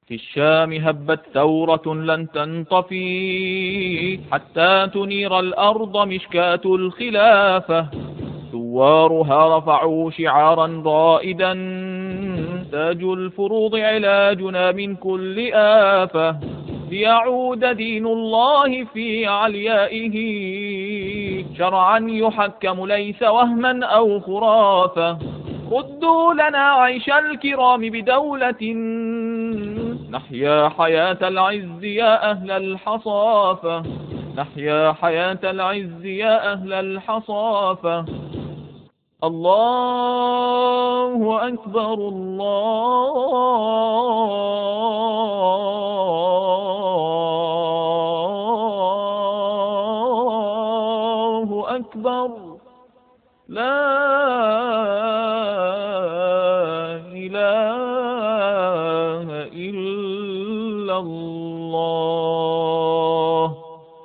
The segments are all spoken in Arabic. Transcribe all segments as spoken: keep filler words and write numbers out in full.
في الشام هبت ثورة لن تنطفي حتى تنير الأرض مشكاة الخلافة. ثوارها رفعوا شعارا رائدا: تاج الفروض علاجنا من كل آفة. ليعود دين الله في عليائه شرعا يحكم ليس وهما أو خرافة. ردوا لنا عيش الكرام بدولة نحيا حياة العز يا أهل الحصافة. نحيا حياة العز يا أهل الحصافة. الله أكبر الله أكبر. لا إله إلا الله.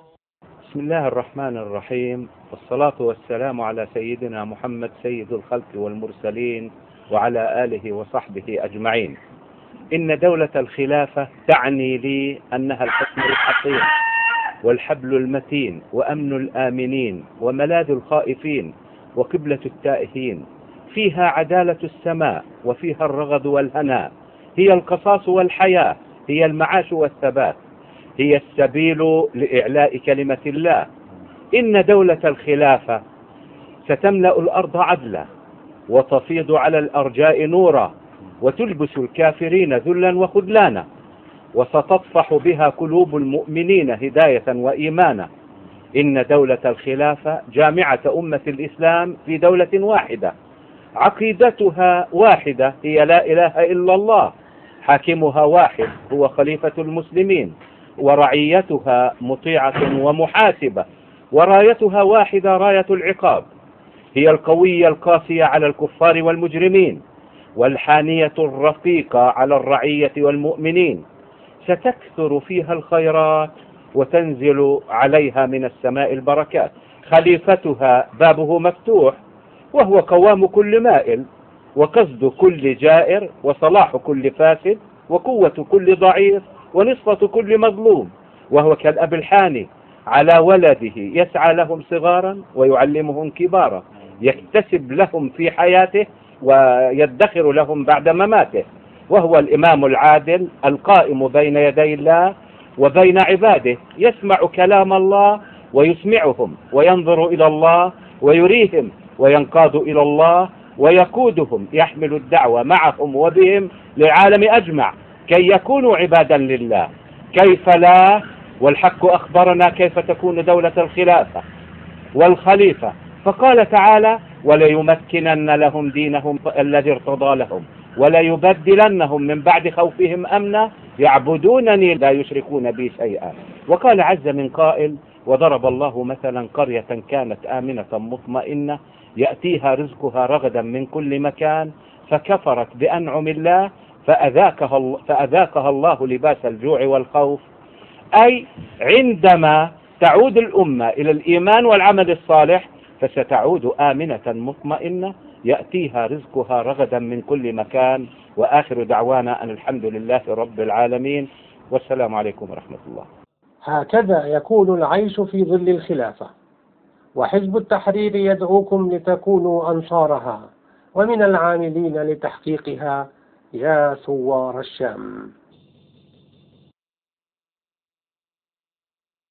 بسم الله الرحمن الرحيم، والصلاة والسلام على سيدنا محمد سيد الخلق والمرسلين وعلى آله وصحبه أجمعين. إن دولة الخلافة تعني لي أنها الحصن الحصين والحبل المتين وأمن الآمنين وملاذ الخائفين وقبلة التائهين. فيها عدالة السماء وفيها الرغد والهناء، هي القصاص والحياة، هي المعاش والثبات، هي السبيل لإعلاء كلمة الله. إن دولة الخلافة ستملأ الأرض عدلا وتفيض على الأرجاء نورا وتلبس الكافرين ذلا وخذلانا، وستطفح بها قلوب المؤمنين هداية وإيمانا. إن دولة الخلافة جامعة أمة الإسلام في دولة واحدة، عقيدتها واحدة هي لا إله إلا الله، حاكمها واحد هو خليفة المسلمين، ورعيتها مطيعة ومحاسبة، ورايتها واحدة راية العقاب، هي القوية القاسية على الكفار والمجرمين، والحانية الرقيقة على الرعية والمؤمنين. ستكثر فيها الخيرات وتنزل عليها من السماء البركات. خليفتها بابه مفتوح، وهو قوام كل مائل، وقصد كل جائر، وصلاح كل فاسد، وقوة كل ضعيف، ونصفة كل مظلوم. وهو كالأب الحاني على ولده، يسعى لهم صغارا ويعلمهم كبارا، يكتسب لهم في حياته ويدخر لهم بعد مماته. وهو الإمام العادل القائم بين يدي الله وبين عباده، يسمع كلام الله ويسمعهم، وينظر إلى الله ويريهم، وينقاد إلى الله ويقودهم، يحمل الدعوة معهم وبهم للعالم أجمع كي يكونوا عبادا لله. كيف لا؟ والحق أخبرنا كيف تكون دولة الخلافة والخليفة، فقال تعالى: وليمكنن لهم دينهم الذي ارتضى لهم وليبدلنهم من بعد خوفهم أمنا يعبدونني لا يشركون بي شيئا. وقال عز من قائل: وضرب الله مثلا قرية كانت آمنة مطمئنة يأتيها رزقها رغدا من كل مكان فكفرت بأنعم الله فأذاقها, فأذاقها الله لباس الجوع والخوف. أي عندما تعود الأمة إلى الإيمان والعمل الصالح فستعود آمنة مطمئنة يأتيها رزقها رغدا من كل مكان. وآخر دعوانا أن الحمد لله رب العالمين، والسلام عليكم ورحمة الله. هكذا يكون العيش في ظل الخلافة، وحزب التحرير يدعوكم لتكونوا أنصارها ومن العاملين لتحقيقها يا ثوار الشام.